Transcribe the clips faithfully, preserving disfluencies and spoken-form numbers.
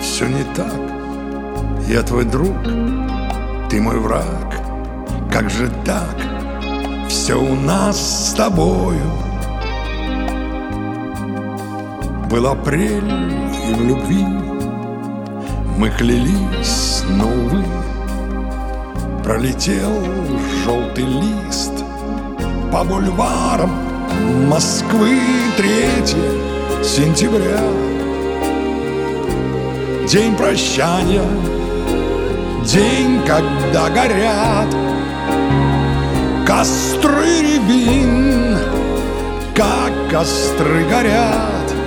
все не так. Я твой друг, ты мой враг. Как же так? Все у нас с тобою. Был апрель, и в любви мы клялись, но, увы, пролетел желтый лист по бульварам Москвы. Третье сентября, день прощания, день, когда горят костры рябин, как костры горят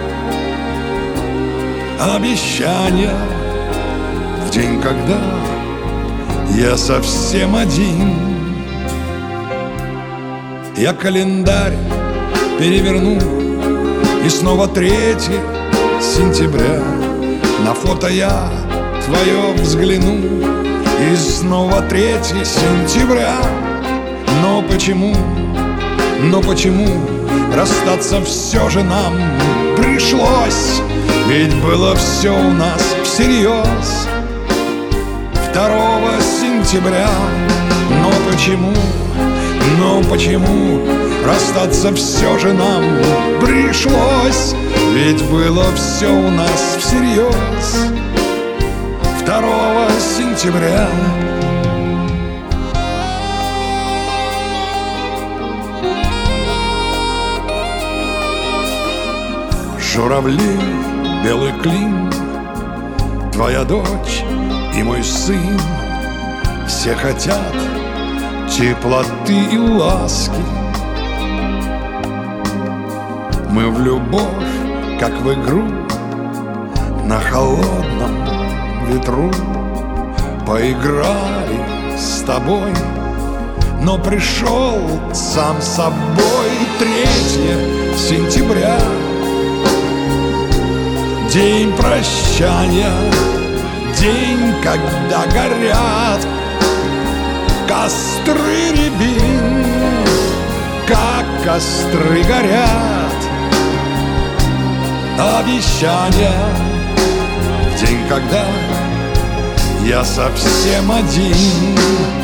обещания. В день, когда я совсем один, я календарь переверну, и снова третье сентября. На фото я твое взгляну, и снова третье сентября. Но почему, но почему расстаться все же нам пришлось? Ведь было все у нас всерьез второго сентября. Но почему, но почему расстаться все же нам пришлось? Ведь было все у нас всерьез второго сентября. Журавли, белый клин, твоя дочь и мой сын, все хотят теплоты и ласки. Мы в любовь, как в игру, на холодном ветру поиграли с тобой, но пришел сам собой третье сентября. День прощания, день, когда горят костры рябин, как костры горят обещания. В день, когда я совсем один,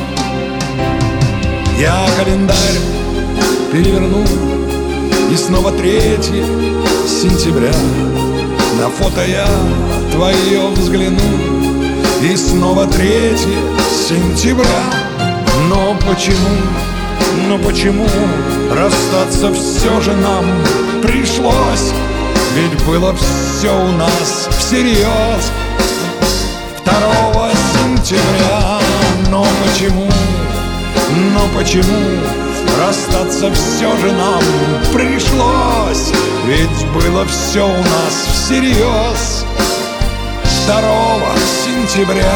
я календарь переверну, и снова третье сентября. На фото я твое взгляну, и снова третье сентября. Но почему, но почему расстаться все же нам пришлось? Ведь было все у нас всерьез второго сентября. Но почему, но почему расстаться все же нам пришлось? Ведь было все у нас всерьез второго сентября.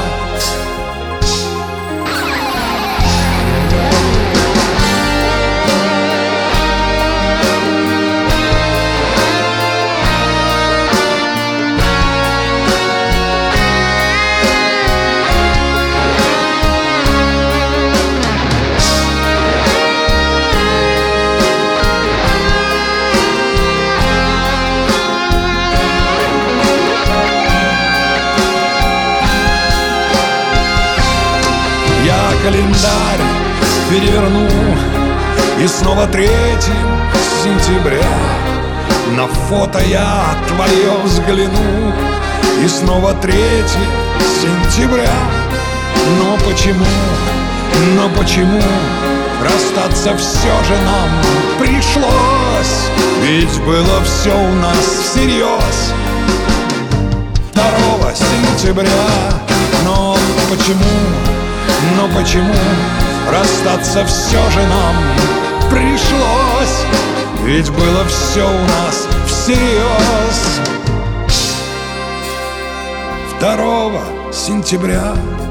Календарь переверну, и снова третье сентября. На фото я твое взгляну, и снова третье сентября. Но почему, но почему расстаться все же нам пришлось? Ведь было все у нас всерьез второго сентября. Но почему, но почему расстаться все же нам пришлось? Ведь было все у нас всерьез второго сентября.